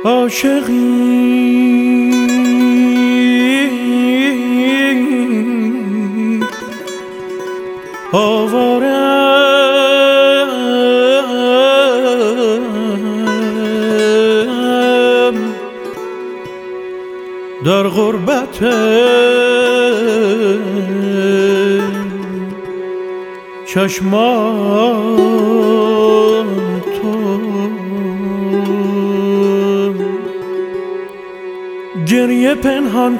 عاشقی آوارم در غربت چشمان تو، گریه پنهان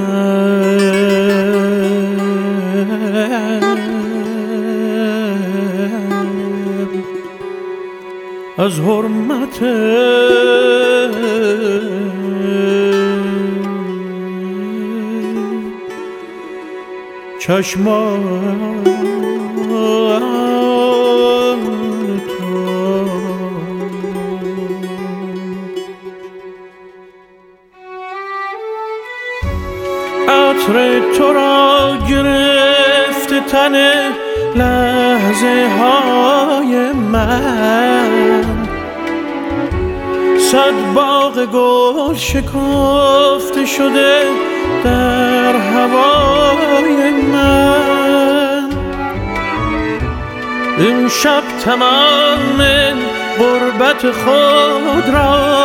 کردم از حرمت چشمان تو. عطر تو را گرفت تن لحظه های من، صد باغ گل شکفته شده در هوای من. امشب تمام غربت خود را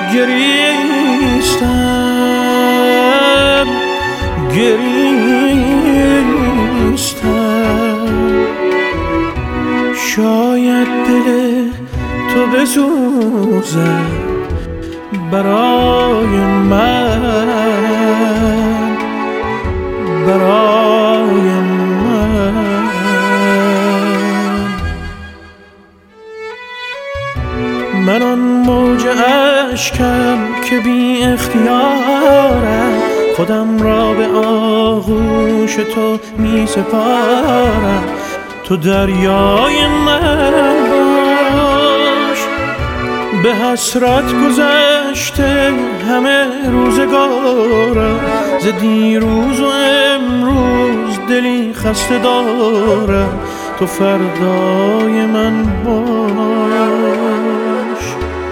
گریستم شاید دل تو بسوزد برای من، برای من. من آن موج اشکم که بی اختیارم، خودم را به آغوش تو می سپارم. تو دریای من باش، به حسرت گذشته همه روزگارم. ز دیروز و امروز دلی خسته دارم، تو فردای من باش.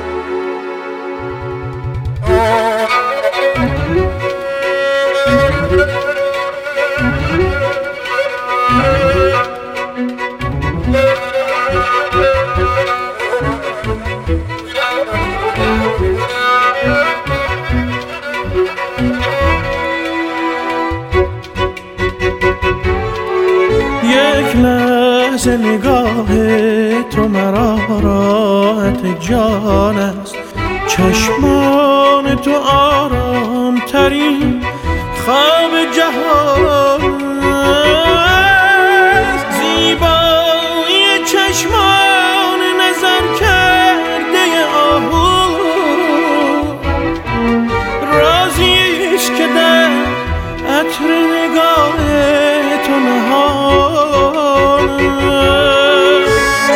یک لحظه نگاه تو مرا راحت جان است، چشمان تو آرام ترین خواب جهان است. زیبایی چشمان نظر کرده آهو رازی است که در عطر نگاه تو نهان است.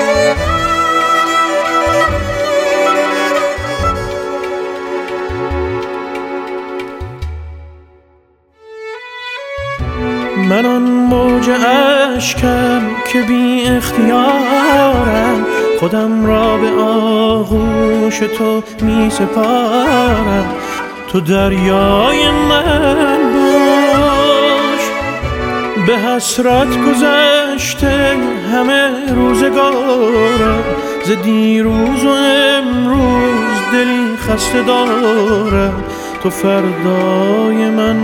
من آن موج اشکم که بی اختیارم، خودم را به آغوش تو می سپارم. تو دریای من باش، به حسرت گذشته همه روزگارم. ز دیروز و امروز دلی خسته دارم، تو فردای من